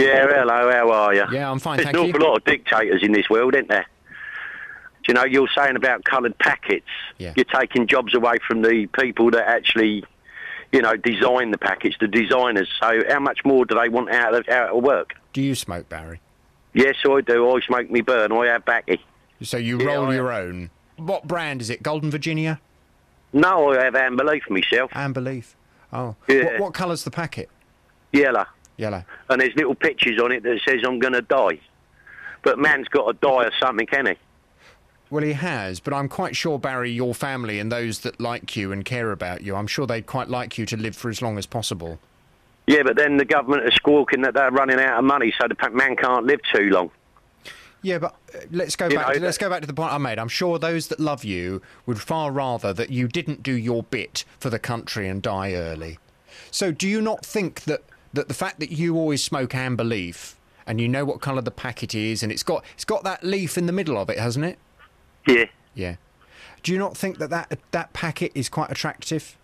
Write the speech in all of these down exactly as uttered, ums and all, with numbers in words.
Yeah, hello, how are you? Yeah, I'm fine, There's thank an you. awful lot of dictators in this world, isn't there? Do you know, you're saying about coloured packets. Yeah. You're taking jobs away from the people that actually, you know, design the packets, the designers. So how much more do they want out of, out of work? Do you smoke, Barry? Yes, I do. I smoke me burn. I have baccy. So you Yeah, roll I- your own. What brand is it? Golden Virginia? No, I have amber leaf myself. Amber Leaf. Oh. Yeah. What, what colour's the packet? Yellow. Yellow. And there's little pictures on it that says I'm going to die. But man's got to die of something, can he? Well, he has, but I'm quite sure, Barry, your family and those that like you and care about you, I'm sure they'd quite like you to live for as long as possible. Yeah, but then the government are squawking that they're running out of money, so the pa- man can't live too long. Yeah, but uh, let's go You back. know, To, let's that- go back to the point I made. I'm sure those that love you would far rather that you didn't do your bit for the country and die early. So, do you not think that, that the fact that you always smoke amber leaf and you know what colour the packet is, and it's got it's got that leaf in the middle of it, hasn't it? Yeah. Yeah. Do you not think that that, that packet is quite attractive?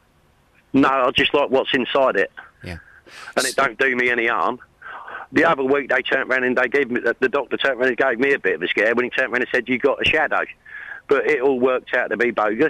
No, I just like what's inside it. Yeah. And it don't do me any harm. The other week they turned around and they gave me, the doctor turned around and gave me a bit of a scare when he turned around and said, you got a shadow. But it all worked out to be bogus.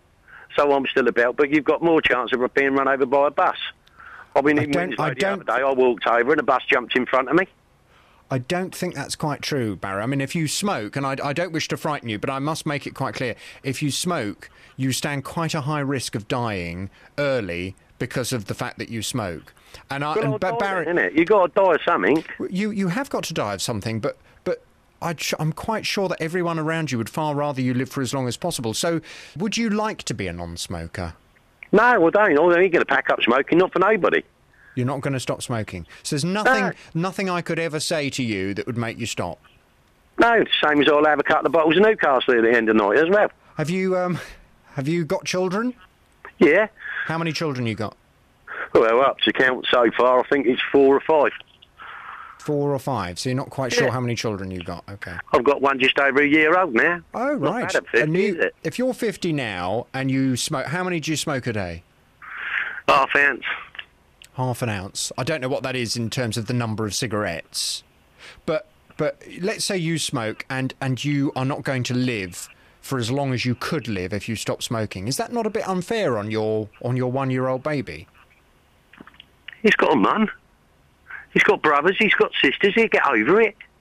So I'm still about, but you've got more chance of being run over by a bus. I've been I in don't- Winslow I the don't- other day, I walked over and a bus jumped in front of me. I don't think that's quite true, Barry. I mean, if you smoke, and I, I don't wish to frighten you, but I must make it quite clear, if you smoke, you stand quite a high risk of dying early because of the fact that you smoke. And, I, Well, and I'll but die Barry, then, innit? You've got to die of something. you you have got to die of something, but but I'd, sh- I'm quite sure that everyone around you would far rather you live for as long as possible. So, would you like to be a non-smoker? No, I don't. I ain't going to pack up smoking, not for nobody. You're not going to stop smoking. So there's nothing No. nothing I could ever say to you that would make you stop. No, same as I'll have a couple of bottles of Newcastle at the end of the night as well. Have you um have you got children? Yeah. How many children you got? Well, up to count so far, I think it's four or five. Four or five. So you're not quite sure Yeah. how many children you've got. Okay. I've got one just over a year old now. Oh Not right. bad at fifty, And you- is it? If you're fifty now and you smoke, how many do you smoke a day? Half ounce. Half an ounce. I don't know what that is in terms of the number of cigarettes, but but let's say you smoke and and you are not going to live for as long as you could live if you stop smoking. Is that not a bit unfair on your on your one year old baby? He's got a mum. He's got brothers. He's got sisters. He'll get over it.